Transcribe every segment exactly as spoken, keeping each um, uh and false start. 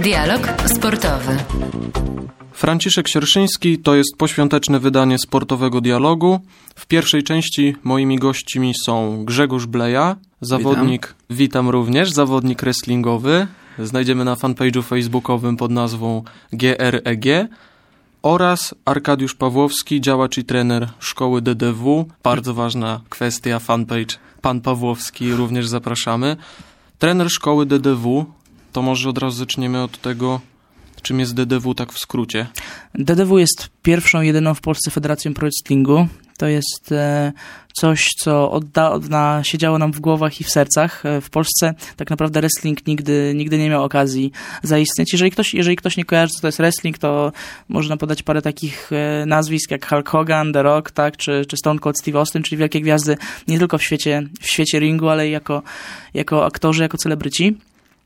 Dialog sportowy. Franciszek Sierszyński to jest poświąteczne wydanie sportowego dialogu. W pierwszej części moimi gośćmi są Grzegorz Bleja, zawodnik, witam, witam również, zawodnik wrestlingowy. Znajdziemy na fanpage'u facebookowym pod nazwą G R E G oraz Arkadiusz Pawłowski, działacz i trener szkoły D D W. Bardzo ważna kwestia, fanpage Pan Pawłowski, również zapraszamy. Trener szkoły D D W, to może od razu zaczniemy od tego, czym jest D D W tak w skrócie. D D W jest pierwszą, jedyną w Polsce federacją pro wrestlingu. To jest e, coś, co od dawna siedziało nam w głowach i w sercach. E, w Polsce tak naprawdę wrestling nigdy, nigdy nie miał okazji zaistnieć. Jeżeli ktoś, jeżeli ktoś nie kojarzy, co to jest wrestling, to można podać parę takich e, nazwisk jak Hulk Hogan, The Rock, tak, czy, czy Stone Cold Steve Austin, czyli wielkie gwiazdy nie tylko w świecie, w świecie ringu, ale i jako, jako aktorzy, jako celebryci.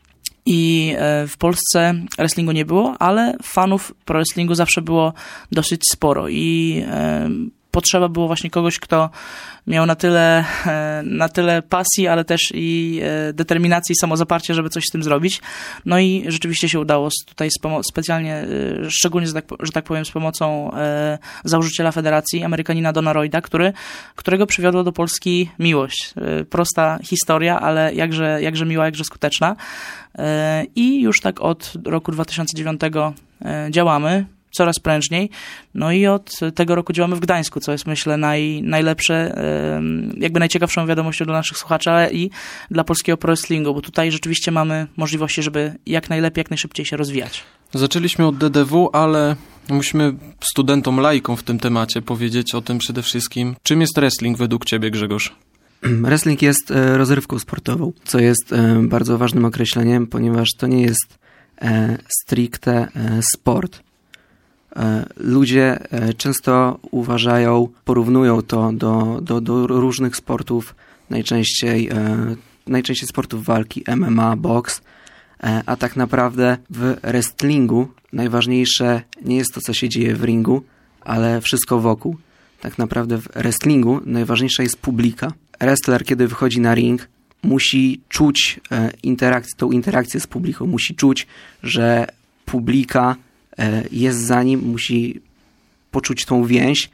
I w Polsce wrestlingu nie było, ale fanów pro wrestlingu zawsze było dosyć sporo i potrzeba było właśnie kogoś, kto miał na tyle, na tyle pasji, ale też i determinacji i samozaparcia, żeby coś z tym zrobić. No i rzeczywiście się udało tutaj z pomo- specjalnie, szczególnie, że tak, że tak powiem, z pomocą e, założyciela federacji, Amerykanina Dona Lloyda, który, którego przywiodła do Polski miłość. E, prosta historia, ale jakże, jakże miła, jakże skuteczna. E, I już tak od roku dwa tysiące dziewiątego e, działamy. Coraz prężniej. No i od tego roku działamy w Gdańsku, co jest, myślę, naj, najlepsze, jakby najciekawszą wiadomością dla naszych słuchaczy, ale i dla polskiego pro wrestlingu, bo tutaj rzeczywiście mamy możliwości, żeby jak najlepiej, jak najszybciej się rozwijać. Zaczęliśmy od D D W, ale musimy studentom, laikom w tym temacie powiedzieć o tym przede wszystkim. Czym jest wrestling według ciebie, Grzegorz? Wrestling jest rozrywką sportową, co jest bardzo ważnym określeniem, ponieważ to nie jest stricte sport. Ludzie często uważają, porównują to do, do, do różnych sportów, najczęściej, najczęściej sportów walki, M M A, boks, a tak naprawdę w wrestlingu najważniejsze nie jest to, co się dzieje w ringu, ale wszystko wokół. Tak naprawdę w wrestlingu najważniejsza jest publika. Wrestler, kiedy wychodzi na ring, musi czuć interakcję, tą interakcję z publiką, musi czuć, że publika jest za nim, musi poczuć tą więź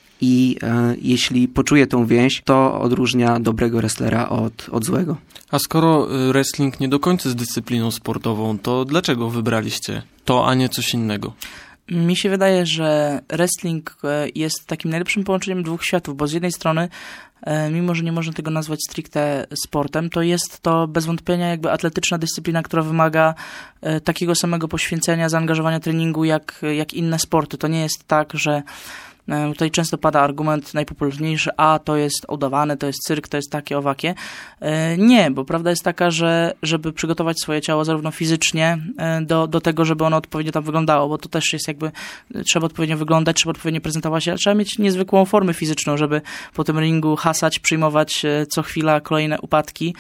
i e, jeśli poczuje tą więź, to odróżnia dobrego wrestlera od, od złego. A skoro wrestling nie do końca jest dyscypliną sportową, to dlaczego wybraliście to, a nie coś innego? Mi się wydaje, że wrestling jest takim najlepszym połączeniem dwóch światów, bo z jednej strony, mimo że nie można tego nazwać stricte sportem, to jest to bez wątpienia jakby atletyczna dyscyplina, która wymaga takiego samego poświęcenia, zaangażowania treningu jak, jak inne sporty. To nie jest tak, że tutaj często pada argument najpopularniejszy, a to jest udawane, to jest cyrk, to jest takie, owakie. Nie, bo prawda jest taka, że żeby przygotować swoje ciało zarówno fizycznie do, do tego, żeby ono odpowiednio tam wyglądało, bo to też jest jakby, trzeba odpowiednio wyglądać, trzeba odpowiednio prezentować się, ale trzeba mieć niezwykłą formę fizyczną, żeby po tym ringu hasać, przyjmować co chwila kolejne upadki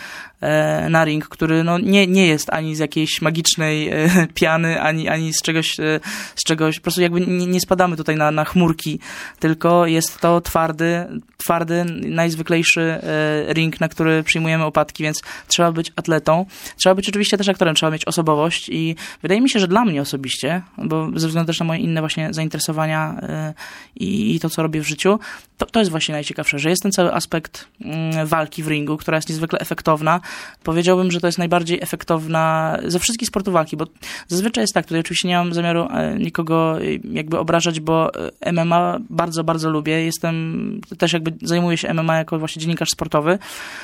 na ring, który no nie, nie jest ani z jakiejś magicznej piany, ani, ani z czegoś, z czegoś, po prostu jakby nie, nie spadamy tutaj na, na chmurki, tylko jest to twardy, twardy, najzwyklejszy ring, na który przyjmujemy upadki, więc trzeba być atletą. Trzeba być oczywiście też aktorem, trzeba mieć osobowość i wydaje mi się, że dla mnie osobiście, bo ze względu też na moje inne właśnie zainteresowania i, i to, co robię w życiu, to, to jest właśnie najciekawsze, że jest ten cały aspekt walki w ringu, która jest niezwykle efektowna. Powiedziałbym, że to jest najbardziej efektowna ze wszystkich sportów walki, bo zazwyczaj jest tak, tutaj oczywiście nie mam zamiaru nikogo jakby obrażać, bo M M A bardzo, bardzo lubię. Jestem, też jakby zajmuję się M M A jako właśnie dziennikarz sportowy.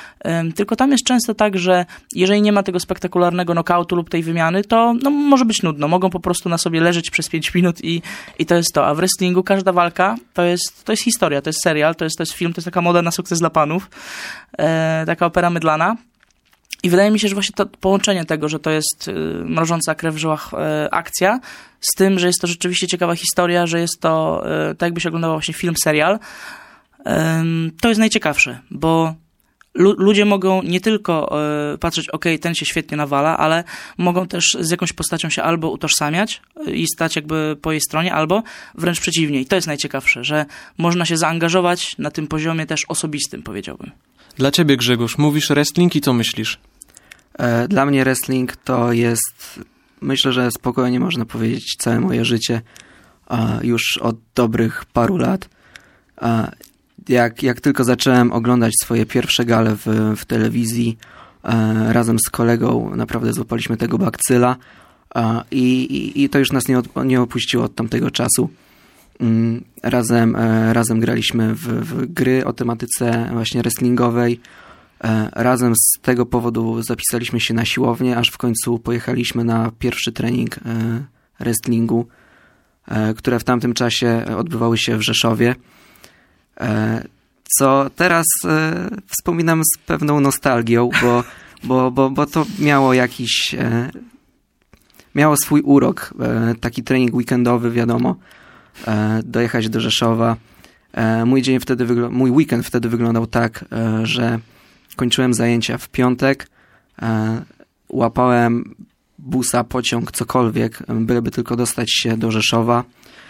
Tylko tam jest często tak, że jeżeli nie ma tego spektakularnego nokautu lub tej wymiany, to no, może być nudno. Mogą po prostu na sobie leżeć przez pięć minut i, i to jest to. A w wrestlingu każda walka to jest, to jest historia, to jest serial, to jest, to jest film, to jest taka moda na sukces dla panów. E, taka opera mydlana. I wydaje mi się, że właśnie to połączenie tego, że to jest y, mrożąca krew w żyłach y, akcja, z tym, że jest to rzeczywiście ciekawa historia, że jest to y, tak jakby się oglądało właśnie film, serial, y, to jest najciekawsze, bo lu- ludzie mogą nie tylko y, patrzeć, okej, okay, ten się świetnie nawala, ale mogą też z jakąś postacią się albo utożsamiać i stać jakby po jej stronie, albo wręcz przeciwnie. I to jest najciekawsze, że można się zaangażować na tym poziomie też osobistym, powiedziałbym. Dla ciebie, Grzegorz, mówisz wrestling i co myślisz? Dla mnie wrestling to jest myślę, że spokojnie można powiedzieć całe moje życie, już od dobrych paru lat. Jak, jak tylko zacząłem oglądać swoje pierwsze gale w, w telewizji, razem z kolegą naprawdę złapaliśmy tego bakcyla i, i, i to już nas nie, od, nie opuściło od tamtego czasu. Razem, razem graliśmy w, w gry o tematyce właśnie wrestlingowej. Razem z tego powodu zapisaliśmy się na siłownię, aż w końcu pojechaliśmy na pierwszy trening wrestlingu, które w tamtym czasie odbywały się w Rzeszowie. Co teraz wspominam z pewną nostalgią, bo, bo, bo, bo to miało jakiś... miało swój urok. Taki trening weekendowy, wiadomo. Dojechać do Rzeszowa. Mój dzień wtedy, wygl- mój weekend wtedy wyglądał tak, że kończyłem zajęcia w piątek, łapałem busa, pociąg, cokolwiek, byleby tylko dostać się do Rzeszowa,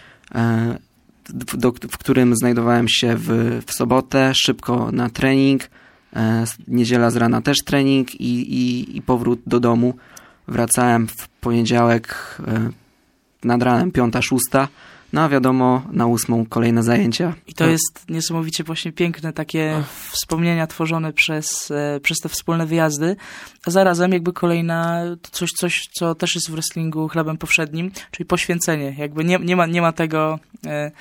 do, w którym znajdowałem się w, w sobotę, szybko na trening, niedziela z rana też trening i, i, i powrót do domu. Wracałem w poniedziałek nad ranem, piąta, szósta. No a wiadomo, na ósmą kolejne zajęcia. I to jest niesamowicie właśnie piękne takie Ach. wspomnienia tworzone przez, e, przez te wspólne wyjazdy, a zarazem jakby kolejna coś, coś, co też jest w wrestlingu chlebem powszednim, czyli poświęcenie. Jakby nie, nie, ma, nie ma tego... E,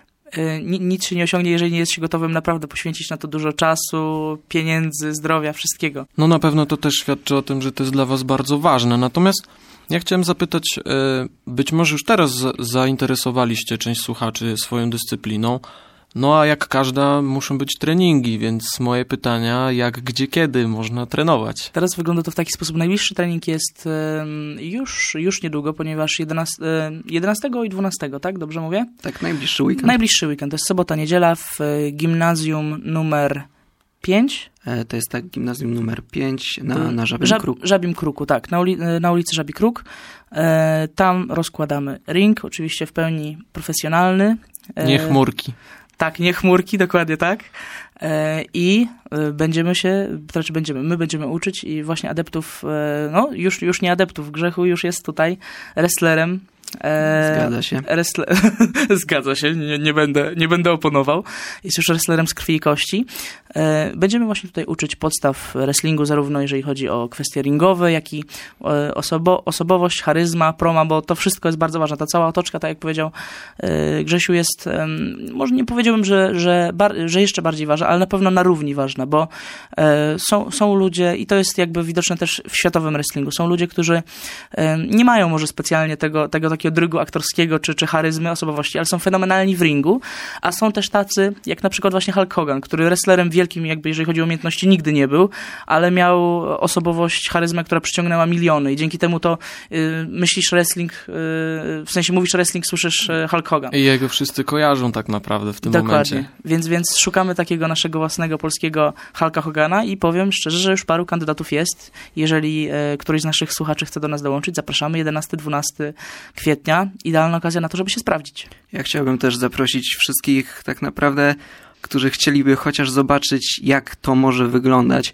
e, nic się nie osiągnie, jeżeli nie jest się gotowym naprawdę poświęcić na to dużo czasu, pieniędzy, zdrowia, wszystkiego. No na pewno to też świadczy o tym, że to jest dla was bardzo ważne. Natomiast ja chciałem zapytać, być może już teraz zainteresowaliście część słuchaczy swoją dyscypliną, no a jak każda muszą być treningi, więc moje pytania, jak, gdzie, kiedy można trenować? Teraz wygląda to w taki sposób. Najbliższy trening jest już, już niedługo, ponieważ jedenastego i dwunastego, tak? Dobrze mówię? Tak, najbliższy weekend. Najbliższy weekend, to jest sobota, niedziela w gimnazjum numer pięć. To jest tak, gimnazjum numer pięć na, na Żabim Żab, Kruku. Żabim Kruku, tak, na, uli, na ulicy Żabi Kruk. E, tam rozkładamy ring, oczywiście w pełni profesjonalny. E, nie chmurki. Tak, nie chmurki, dokładnie tak. E, I e, będziemy się, to znaczy będziemy, my będziemy uczyć i właśnie adeptów, e, no już, już nie adeptów grzechu, już jest tutaj wrestlerem. E, Zgadza się. Wrestler... Zgadza się, nie, nie, będę, nie będę oponował. Jest już wrestlerem z krwi i kości. E, będziemy właśnie tutaj uczyć podstaw wrestlingu, zarówno jeżeli chodzi o kwestie ringowe, jak i e, osobo, osobowość, charyzma, proma, bo to wszystko jest bardzo ważne. Ta cała otoczka, tak jak powiedział e, Grzesiu, jest, e, może nie powiedziałbym, że, że, bar, że jeszcze bardziej ważna, ale na pewno na równi ważna, bo e, są, są ludzie, i to jest jakby widoczne też w światowym wrestlingu, są ludzie, którzy e, nie mają może specjalnie tego, tego takiego drygu aktorskiego czy, czy charyzmy, osobowości, ale są fenomenalni w ringu, a są też tacy, jak na przykład właśnie Hulk Hogan, który wrestlerem wielkim, jakby jeżeli chodzi o umiejętności, nigdy nie był, ale miał osobowość, charyzmę, która przyciągnęła miliony i dzięki temu to y, myślisz wrestling, y, w sensie mówisz wrestling, słyszysz y, Hulk Hogan. I jego wszyscy kojarzą tak naprawdę w tym Dokładnie. momencie. Więc, więc szukamy takiego naszego własnego polskiego Hulka Hogana i powiem szczerze, że już paru kandydatów jest. Jeżeli y, któryś z naszych słuchaczy chce do nas dołączyć, zapraszamy jedenastego do dwunastego kwietnia. Idealna okazja na to, żeby się sprawdzić. Ja chciałbym też zaprosić wszystkich tak naprawdę, którzy chcieliby chociaż zobaczyć, jak to może wyglądać,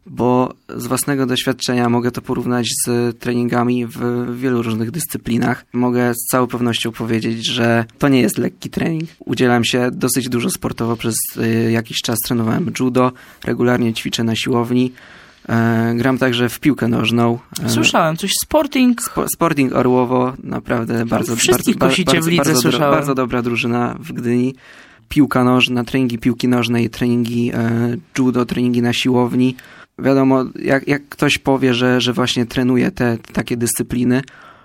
bo z własnego doświadczenia mogę to porównać z treningami w wielu różnych dyscyplinach. Mogę z całą pewnością powiedzieć, że to nie jest lekki trening. Udzielam się dosyć dużo sportowo, przez jakiś czas trenowałem judo, regularnie ćwiczę na siłowni. E, gram także w piłkę nożną. Słyszałem, coś Sporting... Spo, Sporting Orłowo, naprawdę bardzo, wszystkich bardzo, kosicie bardzo, w lidze, bardzo, słyszałem. bardzo dobra drużyna w Gdyni. Piłka nożna, treningi piłki nożnej, treningi e, judo, treningi na siłowni. Wiadomo, jak, jak ktoś powie, że, że właśnie trenuje te, te takie dyscypliny,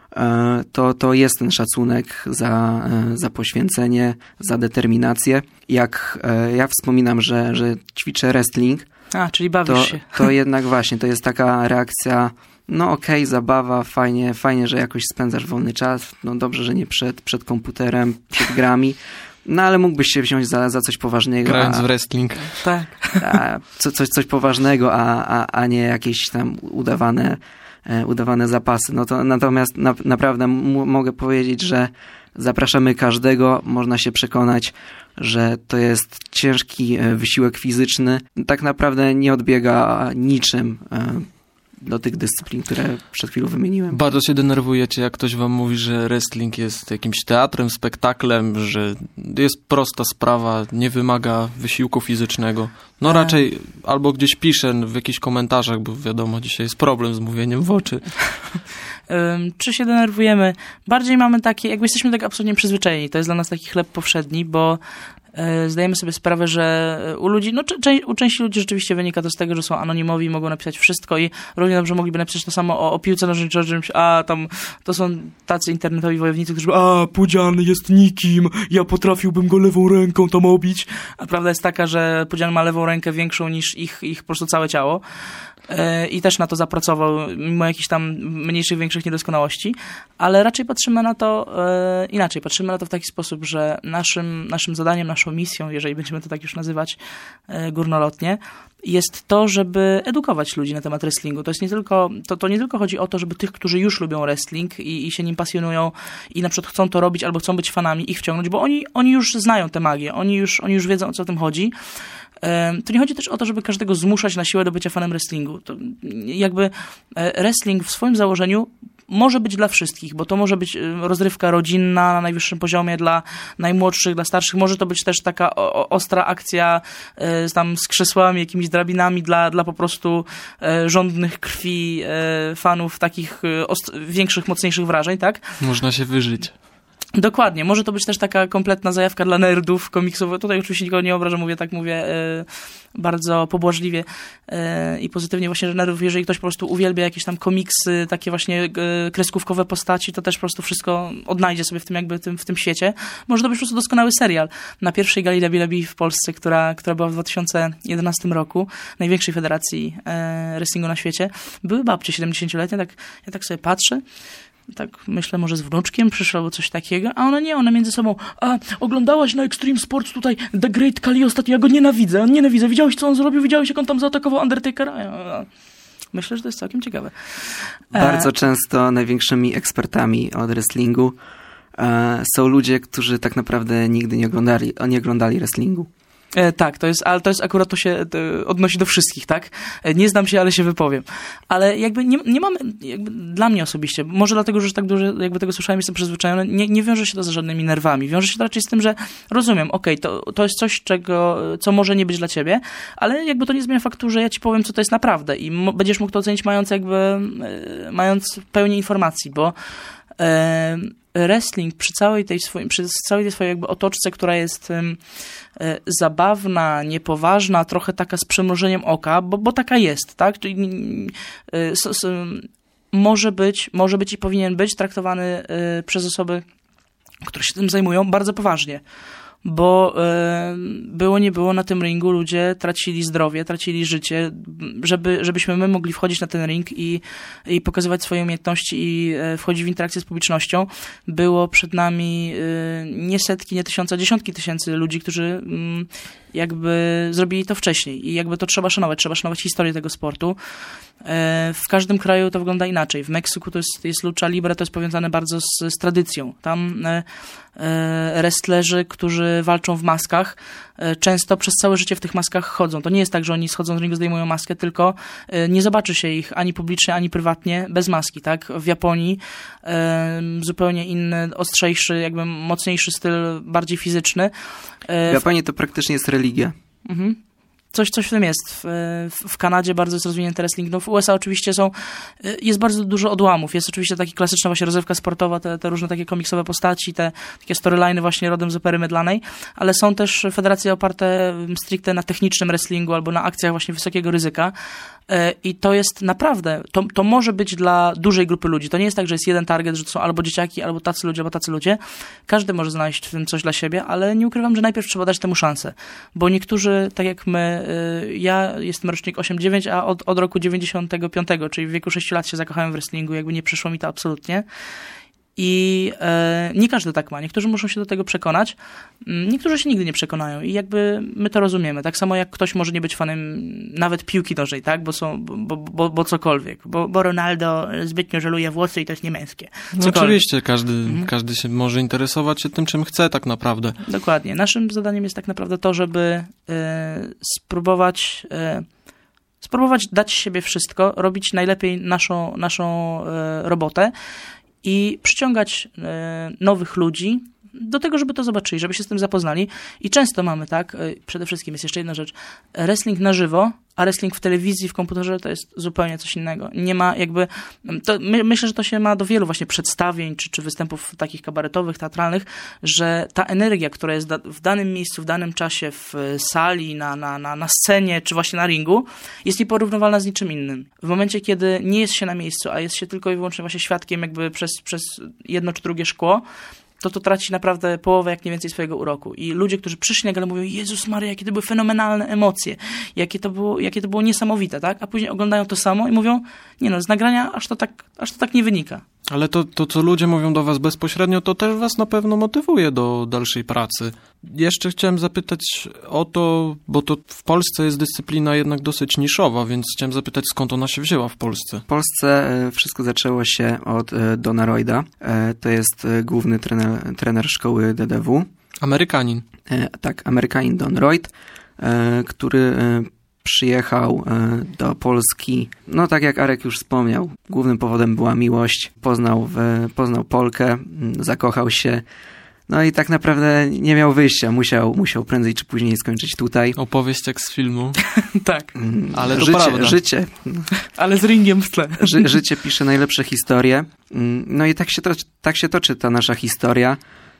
e, to, to jest ten szacunek za, e, za poświęcenie, za determinację. Jak e, ja wspominam, że, że ćwiczę wrestling, A, czyli bawisz to, się. to jednak właśnie, to jest taka reakcja, no okej, okay, zabawa, fajnie, fajnie, że jakoś spędzasz wolny czas, no dobrze, że nie przed, przed komputerem, przed grami, no ale mógłbyś się wziąć za, za coś poważnego. Grając w wrestling. Tak. A, co, coś, coś poważnego, a, a, a nie jakieś tam udawane, e, udawane zapasy. No to natomiast na, naprawdę m- mogę powiedzieć, że zapraszamy każdego, można się przekonać, że to jest ciężki wysiłek fizyczny. Tak naprawdę nie odbiega niczym do tych dyscyplin, które przed chwilą wymieniłem. Bardzo się denerwujecie, jak ktoś wam mówi, że wrestling jest jakimś teatrem, spektaklem, że jest prosta sprawa, nie wymaga wysiłku fizycznego. No raczej albo gdzieś piszę w jakichś komentarzach, bo wiadomo, dzisiaj jest problem z mówieniem w oczy. Um, czy się denerwujemy? Bardziej mamy takie, jakby jesteśmy tak absolutnie przyzwyczajeni. To jest dla nas taki chleb powszedni, bo e, zdajemy sobie sprawę, że u ludzi, no cze, u części ludzi rzeczywiście wynika to z tego, że są anonimowi i mogą napisać wszystko i równie dobrze mogliby napisać to samo o, o piłce nożnej, czy o czymś, a tam to są tacy internetowi wojownicy, którzy a, Pudzian jest nikim, ja potrafiłbym go lewą ręką tam obić. A prawda jest taka, że Pudzian ma lewą rękę większą niż ich, ich po prostu całe ciało. I też na to zapracował, mimo jakichś tam mniejszych, większych niedoskonałości, ale raczej patrzymy na to e, inaczej. Patrzymy na to w taki sposób, że naszym, naszym zadaniem, naszą misją, jeżeli będziemy to tak już nazywać e, górnolotnie, jest to, żeby edukować ludzi na temat wrestlingu. To jest nie tylko, to, to nie tylko chodzi o to, żeby tych, którzy już lubią wrestling i, i się nim pasjonują i na przykład chcą to robić albo chcą być fanami, ich wciągnąć, bo oni, oni już znają tę magię, oni już, oni już wiedzą, o co w tym chodzi. To nie chodzi też o to, żeby każdego zmuszać na siłę do bycia fanem wrestlingu. To jakby wrestling w swoim założeniu może być dla wszystkich, bo to może być rozrywka rodzinna na najwyższym poziomie dla najmłodszych, dla starszych. Może to być też taka o, ostra akcja y, tam z krzesłami, jakimiś drabinami dla, dla po prostu y, żądnych krwi y, fanów takich y, ost- większych, mocniejszych wrażeń, tak? Można się wyżyć. Dokładnie. Może to być też taka kompletna zajawka dla nerdów komiksowych. Tutaj oczywiście nikogo nie obrażam, mówię tak, mówię yy, bardzo pobłażliwie yy, i pozytywnie właśnie, że nerdów, jeżeli ktoś po prostu uwielbia jakieś tam komiksy, takie właśnie yy, kreskówkowe postaci, to też po prostu wszystko odnajdzie sobie w tym jakby tym, w tym świecie. Może to być po prostu doskonały serial. Na pierwszej gali W W E w Polsce, która, która była w dwa tysiące jedenastym roku, największej federacji yy, wrestlingu na świecie, były babcie siedemdziesięcioletnie, tak, ja tak sobie patrzę, tak myślę, może z wnuczkiem przyszło albo coś takiego, a one nie, one między sobą, a oglądałaś na Extreme Sports tutaj The Great Khali ostatnio, ja go nienawidzę, on nienawidzę, widziałeś co on zrobił, widziałeś jak on tam zaatakował Undertakera? Ja, myślę, że to jest całkiem ciekawe. Bardzo e... często największymi ekspertami od wrestlingu e, są ludzie, którzy tak naprawdę nigdy nie oglądali, nie oglądali wrestlingu. E, tak, to jest, ale to jest akurat, to się to odnosi do wszystkich, tak? E, nie znam się, ale się wypowiem. Ale jakby nie, nie mamy, jakby dla mnie osobiście, może dlatego, że tak dużo jakby tego słyszałem, jestem przyzwyczajony, nie, nie wiąże się to z żadnymi nerwami. Wiąże się to raczej z tym, że rozumiem, okej, okay, to, to jest coś, czego, co może nie być dla ciebie, ale jakby to nie zmienia faktu, że ja ci powiem, co to jest naprawdę i mo- będziesz mógł to ocenić mając jakby, e, mając pełnię informacji, bo e, wrestling przy całej tej swojej, przy całej tej swojej jakby otoczce, która jest um, e, zabawna, niepoważna, trochę taka z przymrużeniem oka, bo, bo taka jest, tak? Czyli, e, s, s, może być, może być i powinien być traktowany e, przez osoby, które się tym zajmują, bardzo poważnie. Bo e, było nie było na tym ringu ludzie tracili zdrowie, tracili życie, żeby, żebyśmy my mogli wchodzić na ten ring i, i pokazywać swoje umiejętności i e, wchodzić w interakcję z publicznością. Było przed nami e, nie setki, nie tysiące, dziesiątki tysięcy ludzi, którzy m, jakby zrobili to wcześniej i jakby to trzeba szanować, trzeba szanować historię tego sportu. E, w każdym kraju to wygląda inaczej. W Meksyku to jest, jest lucha libre, to jest powiązane bardzo z, z tradycją. Tam e, e, wrestlerzy, którzy walczą w maskach, e, często przez całe życie w tych maskach chodzą. To nie jest tak, że oni schodzą z ringu, zdejmują maskę, tylko e, nie zobaczy się ich ani publicznie, ani prywatnie bez maski, tak? W Japonii e, zupełnie inny, ostrzejszy, jakby mocniejszy styl, bardziej fizyczny. E, w Japonii to praktycznie jest religia. Mhm. Coś, coś w tym jest. W, w, w Kanadzie bardzo jest rozwinięty wrestling. No w U S A oczywiście są, jest bardzo dużo odłamów. Jest oczywiście taka klasyczna właśnie rozrywka sportowa, te, te różne takie komiksowe postaci, te takie storyline'y właśnie rodem z opery mydlanej, ale są też federacje oparte stricte na technicznym wrestlingu albo na akcjach właśnie wysokiego ryzyka. I to jest naprawdę, to, to może być dla dużej grupy ludzi. To nie jest tak, że jest jeden target, że to są albo dzieciaki, albo tacy ludzie, albo tacy ludzie. Każdy może znaleźć w tym coś dla siebie, ale nie ukrywam, że najpierw trzeba dać temu szansę. Bo niektórzy, tak jak my, ja jestem rocznik osiemdziesiąt dziewięć, a od, od roku dziewięćdziesiątego piątego, czyli w wieku sześciu lat się zakochałem w wrestlingu, jakby nie przyszło mi to absolutnie. I e, nie każdy tak ma. Niektórzy muszą się do tego przekonać. Niektórzy się nigdy nie przekonają i jakby my to rozumiemy. Tak samo jak ktoś może nie być fanem nawet piłki nożnej, tak? Bo, są, bo, bo, bo cokolwiek. Bo, bo Ronaldo zbytnio żeluje włosy i to jest niemęskie. No oczywiście, każdy, mhm. każdy się może interesować się tym, czym chce tak naprawdę. Dokładnie. Naszym zadaniem jest tak naprawdę to, żeby e, spróbować... E, spróbować dać z siebie wszystko, robić najlepiej naszą, naszą e, robotę i przyciągać e, nowych ludzi do tego, żeby to zobaczyli, żeby się z tym zapoznali. I często mamy, tak, przede wszystkim jest jeszcze jedna rzecz, wrestling na żywo, a wrestling w telewizji, w komputerze to jest zupełnie coś innego. Nie ma jakby, to my, myślę, że to się ma do wielu właśnie przedstawień, czy, czy występów takich kabaretowych, teatralnych, że ta energia, która jest da, w danym miejscu, w danym czasie, w sali, na, na, na, na scenie, czy właśnie na ringu, jest nieporównywalna z niczym innym. W momencie, kiedy nie jest się na miejscu, a jest się tylko i wyłącznie właśnie świadkiem jakby przez, przez jedno czy drugie szkło, to to traci naprawdę połowę, jak nie więcej swojego uroku. I ludzie, którzy przyszli na galę, mówią: Jezus Maria, jakie to były fenomenalne emocje, jakie to było, jakie to było niesamowite, tak? A później oglądają to samo i mówią: nie no, z nagrania aż to tak, aż to tak nie wynika. Ale to, to, co ludzie mówią do was bezpośrednio, to też was na pewno motywuje do dalszej pracy. Jeszcze chciałem zapytać o to, bo to w Polsce jest dyscyplina jednak dosyć niszowa, więc chciałem zapytać, skąd ona się wzięła w Polsce? W Polsce wszystko zaczęło się od Dona Lloyda. To jest główny trener, trener szkoły D D W. Amerykanin. Tak, Amerykanin Don Lloyd, który przyjechał do Polski, no tak jak Arek już wspomniał, głównym powodem była miłość, poznał, poznał Polkę, zakochał się, no i tak naprawdę nie miał wyjścia, musiał, musiał prędzej czy później skończyć tutaj. Opowieść jak z filmu. Tak. Ale to życie, prawda. Życie. Ale z ringiem w tle. Ży, życie pisze najlepsze historie. No i tak się, to, tak się toczy ta nasza historia,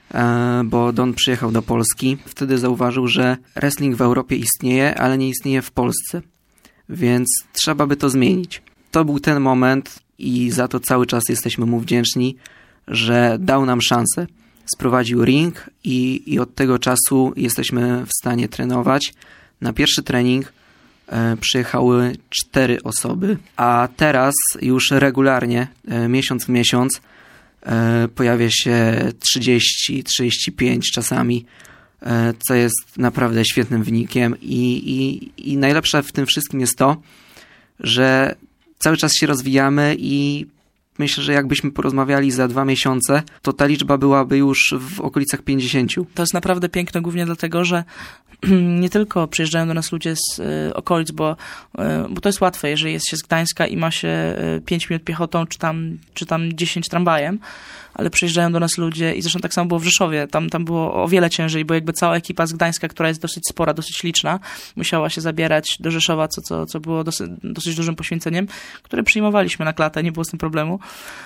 bo Don przyjechał do Polski. Wtedy zauważył, że wrestling w Europie istnieje, ale nie istnieje w Polsce. Więc trzeba by to zmienić. To był ten moment i za to cały czas jesteśmy mu wdzięczni, że dał nam szansę. Sprowadził ring i, i od tego czasu jesteśmy w stanie trenować. Na pierwszy trening e, przyjechały cztery osoby, a teraz już regularnie, e, miesiąc w miesiąc, e, pojawia się trzydzieści, trzydzieści pięć czasami, e, co jest naprawdę świetnym wynikiem i, i, i najlepsze w tym wszystkim jest to, że cały czas się rozwijamy i myślę, że jakbyśmy porozmawiali za dwa miesiące, to ta liczba byłaby już w okolicach pięćdziesięciu. To jest naprawdę piękne, głównie dlatego, że nie tylko przyjeżdżają do nas ludzie z y, okolic, bo, y, bo to jest łatwe, jeżeli jest się z Gdańska i ma się y, pięć minut piechotą, czy tam, czy tam dziesięć tramwajem, ale przyjeżdżają do nas ludzie i zresztą tak samo było w Rzeszowie, tam, tam było o wiele ciężej, bo jakby cała ekipa z Gdańska, która jest dosyć spora, dosyć liczna, musiała się zabierać do Rzeszowa, co, co, co było dosyć, dosyć dużym poświęceniem, które przyjmowaliśmy na klatę, nie było z tym problemu.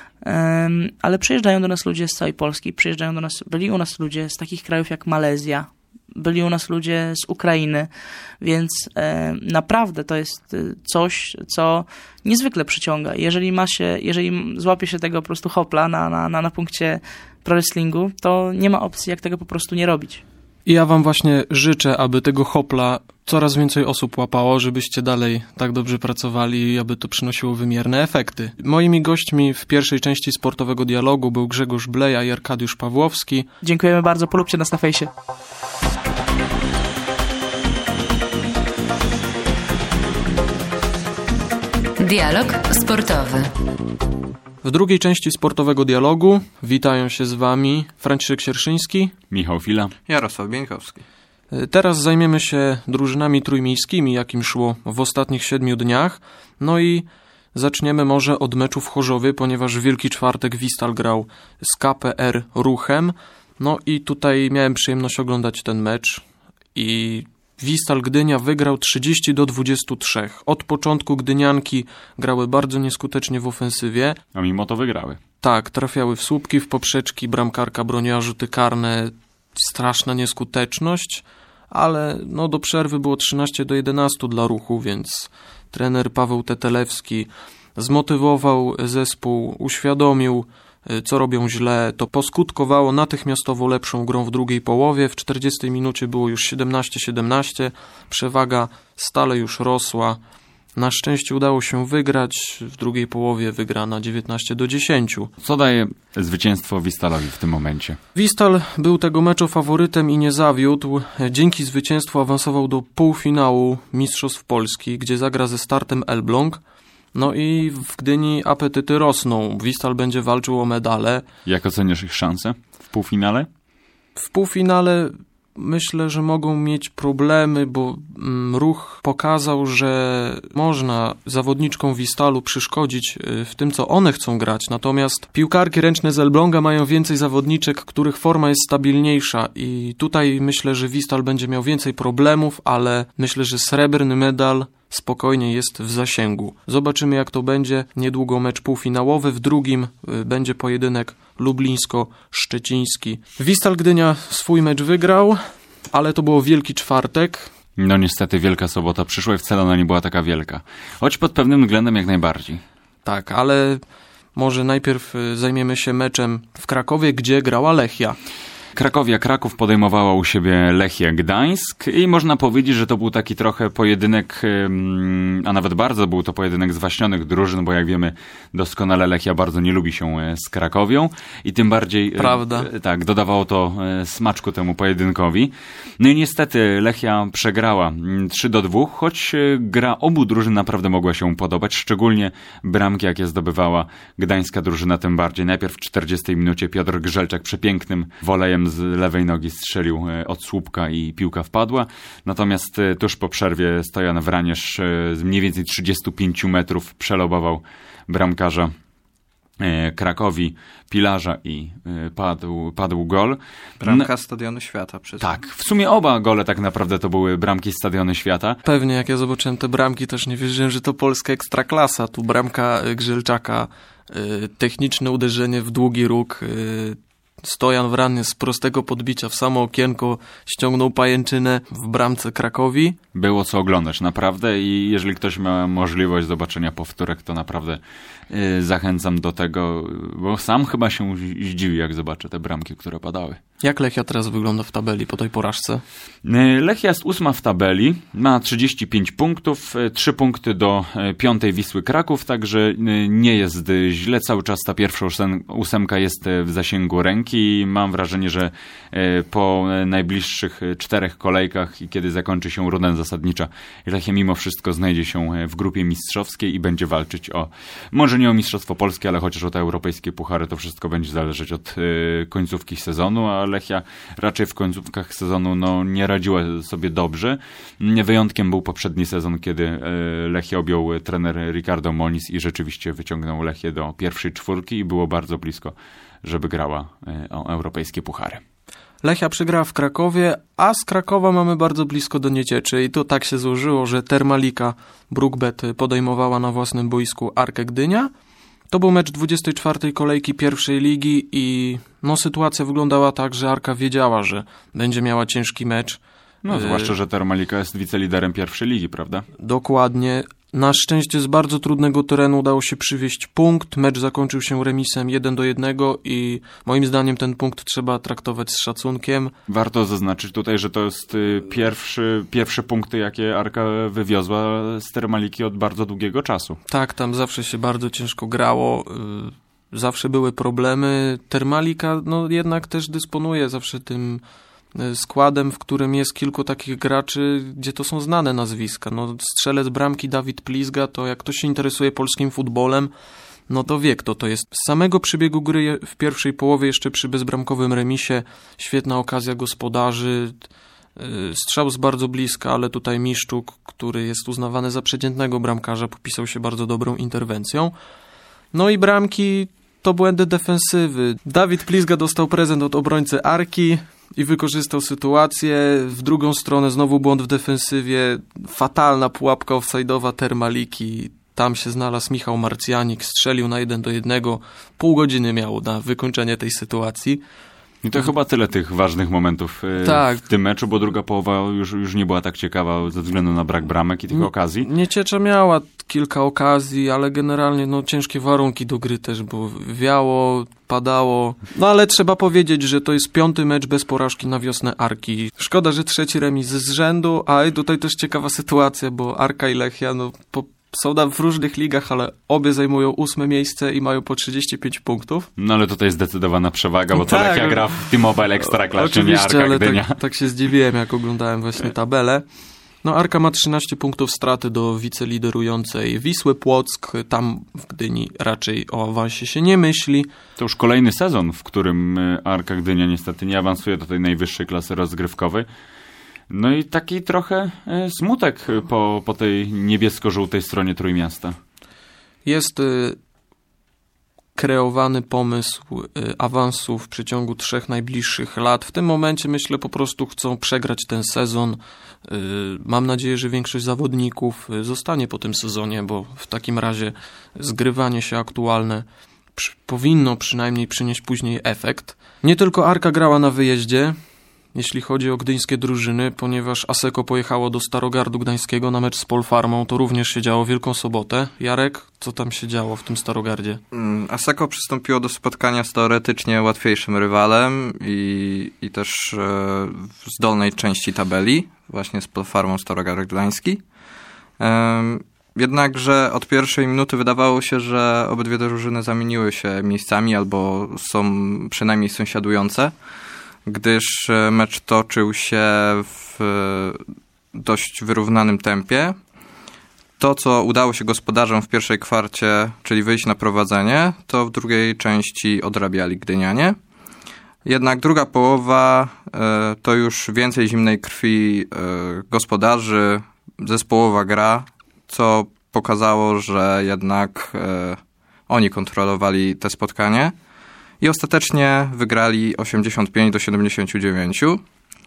Um, ale przyjeżdżają do nas ludzie z całej Polski, przyjeżdżają do nas, byli u nas ludzie z takich krajów jak Malezja, byli u nas ludzie z Ukrainy, więc e, naprawdę to jest coś, co niezwykle przyciąga. Jeżeli ma się, jeżeli złapie się tego po prostu hopla na, na, na, na punkcie pro wrestlingu, to nie ma opcji, jak tego po prostu nie robić. I ja wam właśnie życzę, aby tego hopla coraz więcej osób łapało, żebyście dalej tak dobrze pracowali i aby to przynosiło wymierne efekty. Moimi gośćmi w pierwszej części sportowego dialogu był Grzegorz Bleja i Arkadiusz Pawłowski. Dziękujemy bardzo, polubcie nas na fejsie. Dialog sportowy. W drugiej części sportowego dialogu witają się z wami Franciszek Sierszyński, Michał Fila, Jarosław Bieńkowski. Teraz zajmiemy się drużynami trójmiejskimi, jakim szło w ostatnich siedmiu dniach. No i zaczniemy może od meczu w Chorzowie, ponieważ w Wielki Czwartek Wistal grał z K P R Ruchem. No i tutaj miałem przyjemność oglądać ten mecz i Wistal Gdynia wygrał trzydzieści do dwudziestu trzech. Od początku gdynianki grały bardzo nieskutecznie w ofensywie. A mimo to wygrały. Tak, trafiały w słupki, w poprzeczki, bramkarka broniła rzuty karne, straszna nieskuteczność, ale no do przerwy było trzynaście do jedenastu dla Ruchu, więc trener Paweł Tetelewski zmotywował zespół, uświadomił, co robią źle. To poskutkowało natychmiastowo lepszą grą w drugiej połowie. W czterdziestej minucie było już siedemnaście siedemnaście. Przewaga stale już rosła. Na szczęście udało się wygrać. W drugiej połowie wygrana dziewiętnaście do dziesięciu. Co daje zwycięstwo Wistalowi w tym momencie? Wistal był tego meczu faworytem i nie zawiódł. Dzięki zwycięstwu awansował do półfinału Mistrzostw Polski, gdzie zagra ze Startem Elbląg. No i w Gdyni apetyty rosną. Wistal będzie walczył o medale. Jak oceniasz ich szanse w półfinale? W półfinale myślę, że mogą mieć problemy, bo mm, Ruch pokazał, że można zawodniczkom Wistalu przeszkodzić y, w tym, co one chcą grać. Natomiast piłkarki ręczne z Elbląga mają więcej zawodniczek, których forma jest stabilniejsza i tutaj myślę, że Wistal będzie miał więcej problemów, ale myślę, że srebrny medal spokojnie jest w zasięgu. Zobaczymy, jak to będzie. Niedługo mecz półfinałowy. W drugim y, będzie pojedynek lublińsko-szczeciński. Wistal Gdynia swój mecz wygrał, ale to było Wielki Czwartek. No niestety Wielka Sobota przyszła i wcale ona nie była taka wielka. Choć pod pewnym względem jak najbardziej. Tak, ale może najpierw y, zajmiemy się meczem w Krakowie, gdzie grała Lechia. Krakowia Kraków podejmowała u siebie Lechię Gdańsk i można powiedzieć, że to był taki trochę pojedynek, a nawet bardzo był to pojedynek zwaśnionych drużyn, bo jak wiemy doskonale Lechia bardzo nie lubi się z Krakowią i tym bardziej Prawda. tak, dodawało to smaczku temu pojedynkowi. No i niestety Lechia przegrała trzy do dwóch, choć gra obu drużyn naprawdę mogła się podobać, szczególnie bramki, jakie zdobywała gdańska drużyna, tym bardziej. Najpierw w czterdziestej minucie Piotr Grzelczak przepięknym wolejem z lewej nogi strzelił od słupka i piłka wpadła. Natomiast tuż po przerwie Stojan Wraniesz z mniej więcej trzydziestu pięciu metrów przelobował bramkarza Krakowi, Pilarza i padł, padł gol. Bramka Stadionu Świata. Przez tak, w sumie oba gole tak naprawdę to były bramki Stadionu Świata. Pewnie, jak ja zobaczyłem te bramki, też nie wierzyłem, że to polska ekstraklasa. Tu bramka Grzelczaka, techniczne uderzenie w długi róg, Stojan Wraniesz z prostego podbicia w samo okienko ściągnął pajęczynę w bramce Krakowi. Było co oglądać, naprawdę, i jeżeli ktoś ma możliwość zobaczenia powtórek, to naprawdę yy, zachęcam do tego, bo sam chyba się zdziwi, jak zobaczę te bramki, które padały. Jak Lechia teraz wygląda w tabeli po tej porażce? Yy, Lechia jest ósma w tabeli, ma trzydzieści pięć punktów, trzy punkty do piątej Wisły Kraków, także yy, nie jest źle, cały czas ta pierwsza ósemka jest w zasięgu ręki i mam wrażenie, że yy, po najbliższych czterech kolejkach i kiedy zakończy się runda zasadnicza, Lechia mimo wszystko znajdzie się w grupie mistrzowskiej i będzie walczyć o, może nie o Mistrzostwo Polskie, ale chociaż o te europejskie puchary. To wszystko będzie zależeć od y, końcówki sezonu, a Lechia raczej w końcówkach sezonu no, nie radziła sobie dobrze. Wyjątkiem był poprzedni sezon, kiedy y, Lechia objął trener Ricardo Moniz i rzeczywiście wyciągnął Lechię do pierwszej czwórki i było bardzo blisko, żeby grała y, o europejskie puchary. Lechia przegrała w Krakowie, a z Krakowa mamy bardzo blisko do Niecieczy i to tak się złożyło, że Termalika Brookbet podejmowała na własnym boisku Arkę Gdynia. To był mecz dwudziestej czwartej kolejki pierwszej ligi i no, sytuacja wyglądała tak, że Arka wiedziała, że będzie miała ciężki mecz. No, zwłaszcza, że Termalika jest wiceliderem pierwszej ligi, prawda? Dokładnie. Na szczęście z bardzo trudnego terenu udało się przywieźć punkt. Mecz zakończył się remisem jeden do jednego i moim zdaniem ten punkt trzeba traktować z szacunkiem. Warto zaznaczyć tutaj, że to jest pierwszy, pierwsze punkty, jakie Arka wywiozła z Termaliki od bardzo długiego czasu. Tak, tam zawsze się bardzo ciężko grało. Zawsze były problemy. Termalika no, jednak też dysponuje zawsze tym składem, w którym jest kilku takich graczy, gdzie to są znane nazwiska. No, strzelec bramki Dawid Plizga, to jak ktoś się interesuje polskim futbolem, no to wie, kto to jest. Z samego przebiegu gry w pierwszej połowie, jeszcze przy bezbramkowym remisie, świetna okazja gospodarzy, strzał z bardzo bliska, ale tutaj Miszczuk, który jest uznawany za przeciętnego bramkarza, popisał się bardzo dobrą interwencją. No i bramki to błędy defensywy. Dawid Plizga dostał prezent od obrońcy Arki i wykorzystał sytuację. W drugą stronę znowu błąd w defensywie. Fatalna pułapka offside'owa Termaliki. Tam się znalazł Michał Marcjanik, strzelił na jeden do jednego. Pół godziny miało na wykończenie tej sytuacji. I to chyba tyle tych ważnych momentów tak. w tym meczu, bo druga połowa już, już nie była tak ciekawa ze względu na brak bramek i tych okazji. Nieciecza miała kilka okazji, ale generalnie no, ciężkie warunki do gry też, bo wiało, padało. No ale trzeba powiedzieć, że to jest piąty mecz bez porażki na wiosnę Arki. Szkoda, że trzeci remis z rzędu, a tutaj też ciekawa sytuacja, bo Arka i Lechia no, po są tam w różnych ligach, ale obie zajmują ósme miejsce i mają po trzydzieści pięć punktów. No ale tutaj zdecydowana przewaga, bo to tak, Lechia gra w T-Mobile Ekstraklasie, nie Oczywiście, Arka ale Gdynia. tak, tak się zdziwiłem, jak oglądałem właśnie tabelę. No Arka ma trzynaście punktów straty do wiceliderującej Wisły Płock. Tam w Gdyni raczej o awansie się nie myśli. To już kolejny sezon, w którym Arka Gdynia niestety nie awansuje do tej najwyższej klasy rozgrywkowej. No i taki trochę smutek po, po tej niebiesko-żółtej stronie Trójmiasta. Jest y, kreowany pomysł y, awansu w przeciągu trzech najbliższych lat. W tym momencie myślę po prostu chcą przegrać ten sezon. Y, mam nadzieję, że większość zawodników y, zostanie po tym sezonie, bo w takim razie zgrywanie się aktualne przy, powinno przynajmniej przynieść później efekt. Nie tylko Arka grała na wyjeździe, jeśli chodzi o gdyńskie drużyny, ponieważ Asseco pojechało do Starogardu Gdańskiego na mecz z Polfarmą. To również się działo Wielką Sobotę. Jarek, co tam się działo w tym Starogardzie? Asseco przystąpiło do spotkania z teoretycznie łatwiejszym rywalem i, i też e, w zdolnej części tabeli, właśnie z Polfarmą Starogard Gdański. E, jednakże od pierwszej minuty wydawało się, że obydwie drużyny zamieniły się miejscami albo są przynajmniej sąsiadujące, gdyż mecz toczył się w dość wyrównanym tempie. To, co udało się gospodarzom w pierwszej kwarcie, czyli wyjść na prowadzenie, to w drugiej części odrabiali gdynianie. Jednak druga połowa to już więcej zimnej krwi gospodarzy, zespołowa gra, co pokazało, że jednak oni kontrolowali te spotkanie. I ostatecznie wygrali osiemdziesiąt pięć do siedemdziesięciu dziewięciu.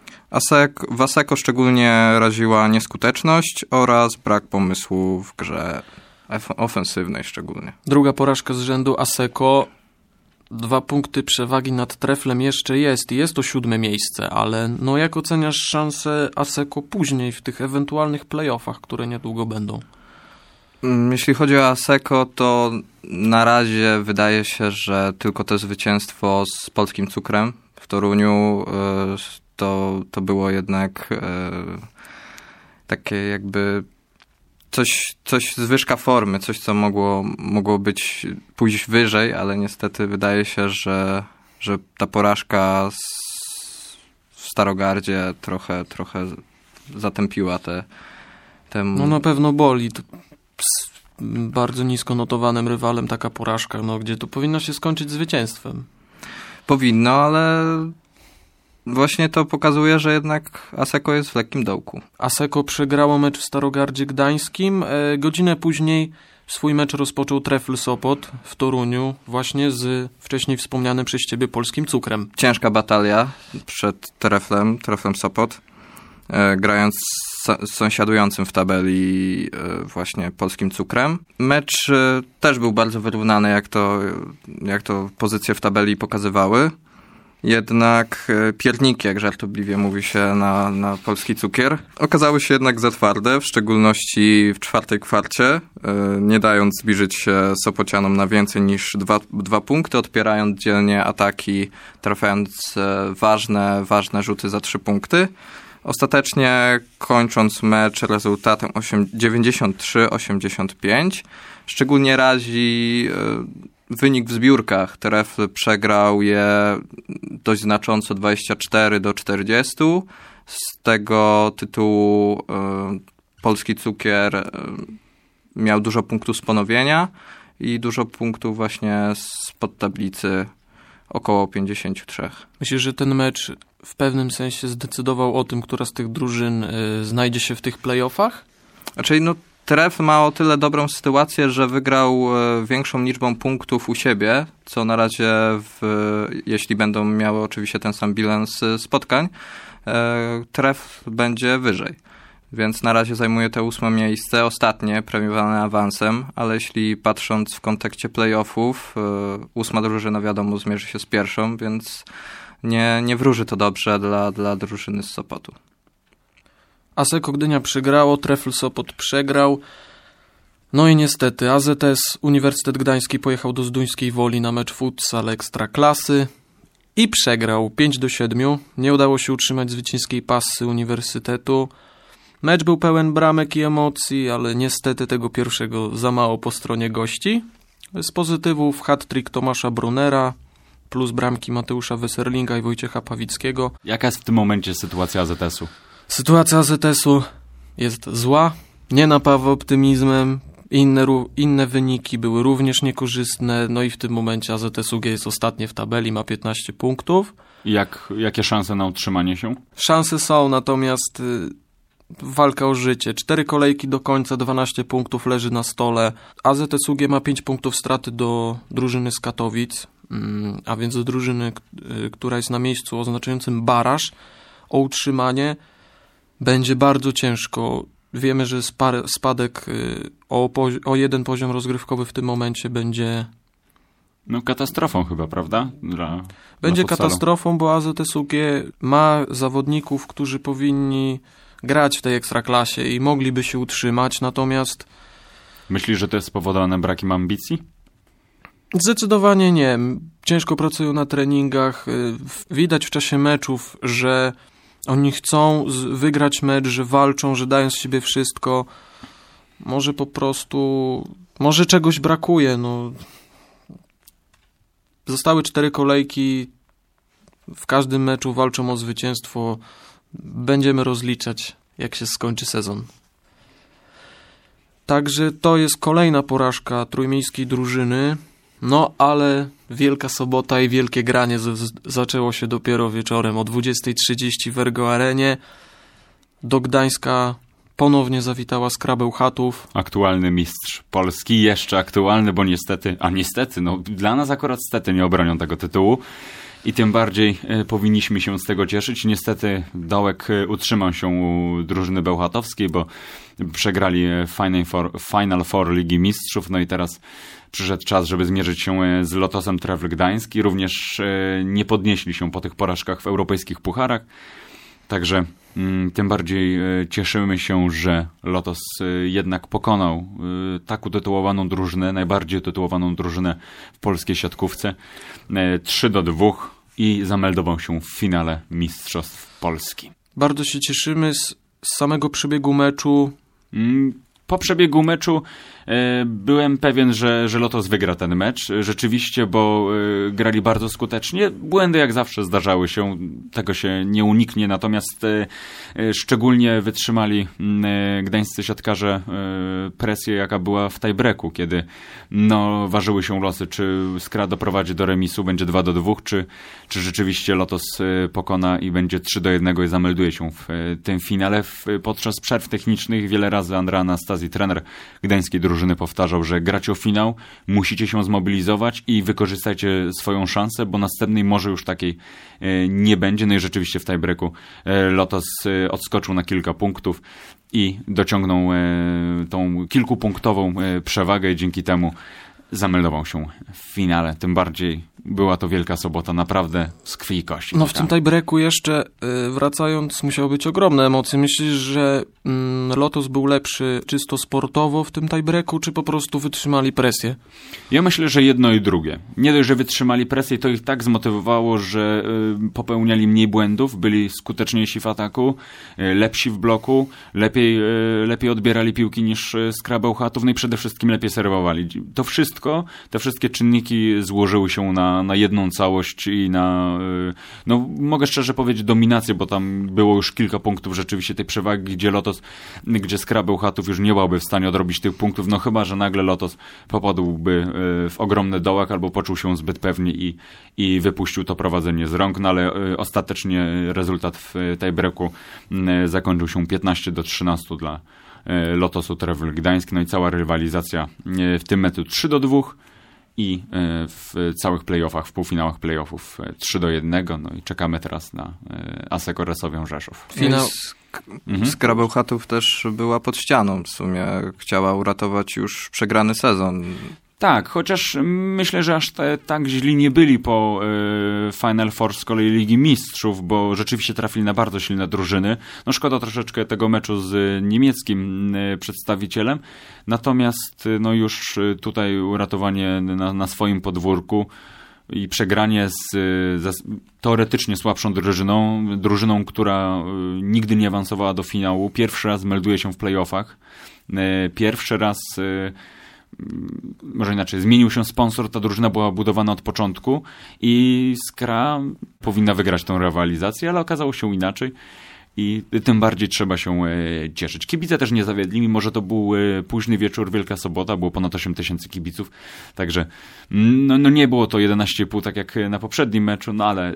W Asseco szczególnie raziła nieskuteczność oraz brak pomysłu w grze ofensywnej szczególnie. Druga porażka z rzędu Asseco. Dwa punkty przewagi nad Treflem jeszcze jest i jest to siódme miejsce, ale no jak oceniasz szanse Asseco później w tych ewentualnych playoffach, które niedługo będą? Jeśli chodzi o Asseco, to na razie wydaje się, że tylko to zwycięstwo z Polskim Cukrem w Toruniu to, to było jednak takie jakby coś, coś zwyżka formy, coś co mogło, mogło być pójść wyżej, ale niestety wydaje się, że, że ta porażka w Starogardzie trochę, trochę zatępiła te, te... No na pewno boli. Z bardzo nisko notowanym rywalem taka porażka, no, gdzie to powinno się skończyć zwycięstwem. Powinno, ale właśnie to pokazuje, że jednak Asseco jest w lekkim dołku. Asseco przegrało mecz w Starogardzie Gdańskim. E, godzinę później swój mecz rozpoczął Trefl Sopot w Toruniu właśnie z wcześniej wspomnianym przez ciebie Polskim Cukrem. Ciężka batalia przed Treflem, Treflem Sopot, e, grając z sąsiadującym w tabeli właśnie Polskim Cukrem. Mecz też był bardzo wyrównany, jak to, jak to pozycje w tabeli pokazywały. Jednak pierniki, jak żartobliwie mówi się na, na Polski Cukier, okazały się jednak za twarde, w szczególności w czwartej kwarcie, nie dając zbliżyć się Sopocianom na więcej niż dwa, dwa punkty, odpierając dzielnie ataki, trafiając ważne, ważne rzuty za trzy punkty. Ostatecznie kończąc mecz rezultatem dziewięćdziesiąt trzy osiemdziesiąt pięć. Szczególnie razi wynik w zbiórkach. Trefl przegrał je dość znacząco dwadzieścia cztery do czterdziestu. Z tego tytułu Polski Cukier miał dużo punktów z ponowienia i dużo punktów właśnie spod tablicy, około pięćdziesiąt trzy. Myślę, że ten mecz w pewnym sensie zdecydował o tym, która z tych drużyn y, znajdzie się w tych playoffach? Znaczy, no, Trefl ma o tyle dobrą sytuację, że wygrał y, większą liczbą punktów u siebie, co na razie, w, y, jeśli będą miały oczywiście ten sam bilans y, spotkań, y, Trefl będzie wyżej. Więc na razie zajmuje to ósme miejsce, ostatnie, premiowane awansem, ale jeśli patrząc w kontekście playoffów, y, ósma drużyna wiadomo zmierzy się z pierwszą, więc nie, nie wróży to dobrze dla, dla drużyny z Sopotu. Asseco Gdynia przegrało, Trefl Sopot przegrał. No i niestety A Z S Uniwersytet Gdański pojechał do Zduńskiej Woli na mecz futsal Ekstraklasy i przegrał pięć do siedmiu. Nie udało się utrzymać zwycięskiej pasy Uniwersytetu. Mecz był pełen bramek i emocji, ale niestety tego pierwszego za mało po stronie gości. Z pozytywów hat-trick Tomasza Brunera plus bramki Mateusza Weserlinga i Wojciecha Pawickiego. Jaka jest w tym momencie sytuacja A Z S-u? Sytuacja A Z S-u jest zła, nie napawa optymizmem. Inne, inne wyniki były również niekorzystne, no i w tym momencie A Z S U G jest ostatnie w tabeli, ma piętnaście punktów. Jak, jakie szanse na utrzymanie się? Szanse są, natomiast y, walka o życie. Cztery kolejki do końca, dwanaście punktów leży na stole. A Z S U G ma pięć punktów straty do drużyny z Katowic, y, a więc do drużyny, y, która jest na miejscu oznaczającym baraż o utrzymanie. Będzie bardzo ciężko. Wiemy, że spadek o, o jeden poziom rozgrywkowy w tym momencie będzie... No katastrofą chyba, prawda? Dla, będzie dla katastrofą, bo A Z S U G ma zawodników, którzy powinni grać w tej ekstraklasie i mogliby się utrzymać, natomiast... Myślisz, że to jest spowodowane brakiem ambicji? Zdecydowanie nie. Ciężko pracują na treningach. Widać w czasie meczów, że oni chcą wygrać mecz, że walczą, że dają z siebie wszystko. Może po prostu... Może czegoś brakuje. No. Zostały cztery kolejki. W każdym meczu walczą o zwycięstwo. Będziemy rozliczać, jak się skończy sezon. Także to jest kolejna porażka trójmiejskiej drużyny. No, ale Wielka Sobota i wielkie granie z- z- zaczęło się dopiero wieczorem o dwudziestej trzydzieści w Ergo Arenie. Do Gdańska ponownie zawitała Skra Bełchatów. Aktualny mistrz Polski, jeszcze aktualny, bo niestety, a niestety, no dla nas akurat stety nie obronią tego tytułu. I tym bardziej e, powinniśmy się z tego cieszyć. Niestety Dołek e, utrzymał się u drużyny bełchatowskiej, bo przegrali Final Four, Final Four Ligi Mistrzów. No i teraz przyszedł czas, żeby zmierzyć się z Lotosem Trewl Gdańsk i również e, nie podnieśli się po tych porażkach w europejskich pucharach. Także mm, tym bardziej e, cieszymy się, że Lotos e, jednak pokonał e, tak utytułowaną drużynę, najbardziej utytułowaną drużynę w polskiej siatkówce. E, trzy do dwóch i zameldował się w finale Mistrzostw Polski. Bardzo się cieszymy z, z samego przebiegu meczu. Mm, po przebiegu meczu e, byłem pewien, że, że Lotos wygra ten mecz. Rzeczywiście, bo e, grali bardzo skutecznie. Błędy jak zawsze zdarzały się, tego się nie uniknie. Natomiast e, e, szczególnie wytrzymali e, gdańscy siatkarze e, presję, jaka była w tiebreaku, kiedy no, ważyły się losy, czy Skra doprowadzi do remisu, będzie dwa do dwóch, czy, czy rzeczywiście Lotos e, pokona i będzie trzy do jednego i zamelduje się w e, tym finale. W, podczas przerw technicznych wiele razy Andrea Anastazji, trener gdańskiej drużyny, powtarzał, że gracie o finał, musicie się zmobilizować i wykorzystajcie swoją szansę, bo następnej może już takiej e, nie będzie. No i rzeczywiście w tiebreaku e, Lotos e, odskoczył na kilka punktów i dociągnął e, tą kilkupunktową e, przewagę i dzięki temu zameldował się w finale. Tym bardziej była to Wielka Sobota, naprawdę z krwi i kości. No w tym tiebreaku jeszcze y, wracając, musiały być ogromne emocje. Myślisz, że mm, Lotos był lepszy czysto sportowo w tym tiebreaku, czy po prostu wytrzymali presję? Ja myślę, że jedno i drugie. Nie dość, że wytrzymali presję, to ich tak zmotywowało, że y, popełniali mniej błędów, byli skuteczniejsi w ataku, y, lepsi w bloku, lepiej, y, lepiej odbierali piłki niż y, Skra Bełchatów, no i przede wszystkim lepiej serwowali. To wszystko, te wszystkie czynniki złożyły się na, na jedną całość i na, y, no mogę szczerze powiedzieć, dominację, bo tam było już kilka punktów rzeczywiście tej przewagi, gdzie Lotos, gdzie Skra Bełchatów już nie byłaby w stanie odrobić tych punktów, no chyba, że nagle Lotos popadłby w ogromny dołek albo poczuł się zbyt pewnie i, i wypuścił to prowadzenie z rąk, no ale ostatecznie rezultat w tiebreaku zakończył się piętnaście do trzynastu dla Lotosu Trewl Gdańsk, no i cała rywalizacja w tym meczu trzy do dwóch i w całych playoffach, w półfinałach playoffów trzy do jednego, no i czekamy teraz na Aseko Resowią Rzeszów. Finał. Mhm. Skra Bełchatów też była pod ścianą w sumie. Chciała uratować już przegrany sezon. Tak, chociaż myślę, że aż te, tak źli nie byli po y, Final Four z kolei Ligi Mistrzów, bo rzeczywiście trafili na bardzo silne drużyny. No szkoda troszeczkę tego meczu z niemieckim y, przedstawicielem, natomiast y, no już y, tutaj uratowanie na, na swoim podwórku i przegranie z, z teoretycznie słabszą drużyną, drużyną, która y, nigdy nie awansowała do finału. Pierwszy raz melduje się w playoffach. Y, pierwszy raz... Y, może inaczej, zmienił się sponsor, ta drużyna była budowana od początku i Skra powinna wygrać tą rywalizację, ale okazało się inaczej i tym bardziej trzeba się cieszyć. Kibice też nie zawiedli, mimo że to był późny wieczór, Wielka Sobota, było ponad osiem tysięcy kibiców, także no, no nie było to jedenaście i pół tak jak na poprzednim meczu, no ale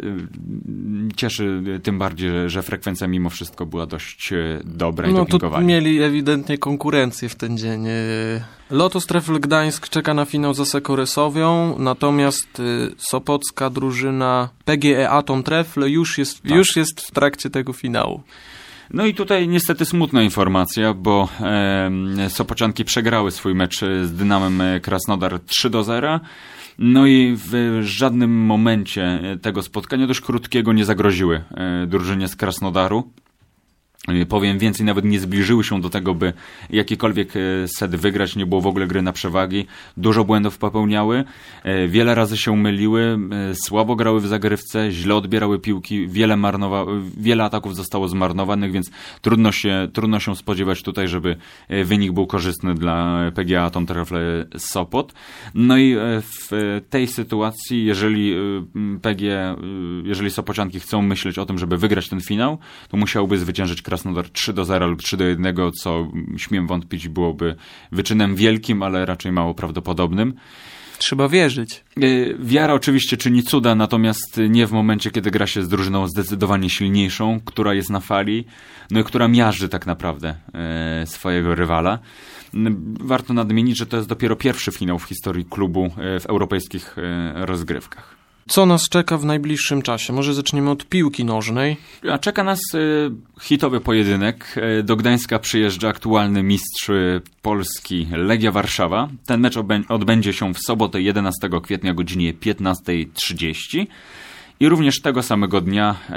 cieszy tym bardziej, że frekwencja mimo wszystko była dość dobra i no dopingowana. No tu mieli ewidentnie konkurencję w ten dzień. Lotos Trefl Gdańsk czeka na finał z Asseco Resowią, natomiast sopocka drużyna P G E Atom Trefl już jest, tak. już jest w trakcie tego finału. No i tutaj niestety smutna informacja, bo e, Sopocianki przegrały swój mecz z Dynamem Krasnodar trzy do zera. No i w żadnym momencie tego spotkania, dość krótkiego, nie zagroziły e, drużynie z Krasnodaru. Powiem więcej, nawet nie zbliżyły się do tego, by jakikolwiek set wygrać, nie było w ogóle gry na przewagi. Dużo błędów popełniały, wiele razy się myliły, słabo grały w zagrywce, źle odbierały piłki, wiele, marnowa- wiele ataków zostało zmarnowanych, więc trudno się, trudno się spodziewać tutaj, żeby wynik był korzystny dla P G A Atom Trefl Sopot. No i w tej sytuacji, jeżeli P G, jeżeli Sopocianki chcą myśleć o tym, żeby wygrać ten finał, to musiałoby zwyciężyć Krasnodar trzy do zera lub trzy do jednego, co śmiem wątpić byłoby wyczynem wielkim, ale raczej mało prawdopodobnym. Trzeba wierzyć. Wiara oczywiście czyni cuda, natomiast nie w momencie, kiedy gra się z drużyną zdecydowanie silniejszą, która jest na fali, no i która miażdży tak naprawdę swojego rywala. Warto nadmienić, że to jest dopiero pierwszy finał w historii klubu w europejskich rozgrywkach. Co nas czeka w najbliższym czasie? Może zaczniemy od piłki nożnej. A czeka nas y, hitowy pojedynek. Do Gdańska przyjeżdża aktualny mistrz Polski Legia Warszawa. Ten mecz obę- odbędzie się w sobotę jedenastego kwietnia o godzinie piętnasta trzydzieści. I również tego samego dnia e,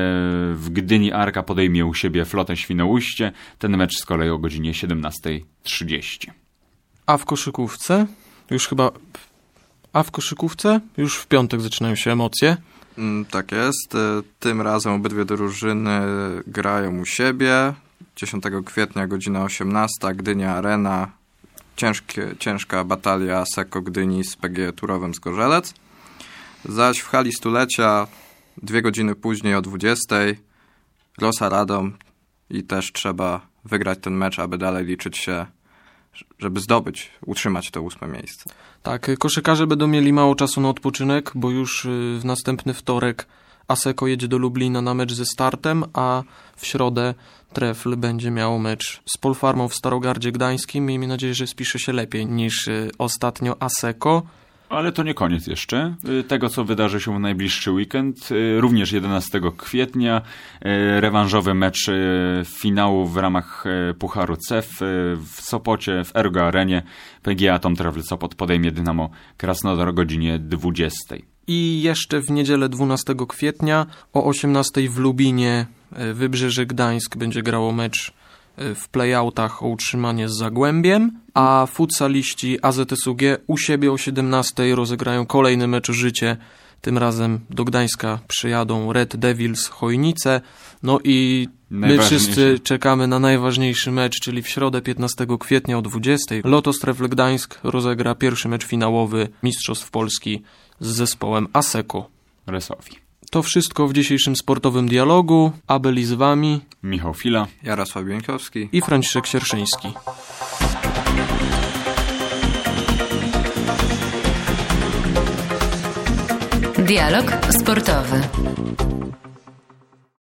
w Gdyni Arka podejmie u siebie Flotę Świnoujście. Ten mecz z kolei o godzinie siedemnasta trzydzieści. A w koszykówce? Już chyba... A w koszykówce? Już w piątek zaczynają się emocje. Mm, tak jest. Tym razem obydwie drużyny grają u siebie. dziesiątego kwietnia, godzina osiemnasta, Gdynia Arena. Ciężkie, ciężka batalia Asseco Gdyni z P G Turowem z Gorzelec. Zaś w hali stulecia, dwie godziny później o dwudziestej, Rosa Radom i też trzeba wygrać ten mecz, aby dalej liczyć się, żeby zdobyć, utrzymać to ósme miejsce. Tak, koszykarze będą mieli mało czasu na odpoczynek, bo już w następny wtorek Asseco jedzie do Lublina na mecz ze Startem, a w środę Trefl będzie miał mecz z Polfarmą w Starogardzie Gdańskim. Miejmy nadzieję, że spisze się lepiej niż ostatnio Asseco. Ale to nie koniec jeszcze tego, co wydarzy się w najbliższy weekend. Również jedenastego kwietnia rewanżowy mecz finału w ramach Pucharu C E F w Sopocie, w Ergo Arenie. P G A Atom Trefl Sopot podejmie Dynamo Krasnodar o godzinie dwudziestej. I jeszcze w niedzielę dwunastego kwietnia o osiemnastej w Lubinie Wybrzeże Gdańsk będzie grało mecz w playoutach o utrzymanie z Zagłębiem, a futsaliści A Z S U G u siebie o siedemnastej rozegrają kolejny mecz o życie. Tym razem do Gdańska przyjadą Red Devils Chojnice. No i my wszyscy czekamy na najważniejszy mecz, czyli w środę piętnastego kwietnia o dwudziestej. Lotos Trefl Gdańsk rozegra pierwszy mecz finałowy Mistrzostw Polski z zespołem Asseco Resowi. To wszystko w dzisiejszym sportowym dialogu. A byli z wami Michał Fila, Jarosław Bieńkowski i Franciszek Sierszyński. Dialog sportowy.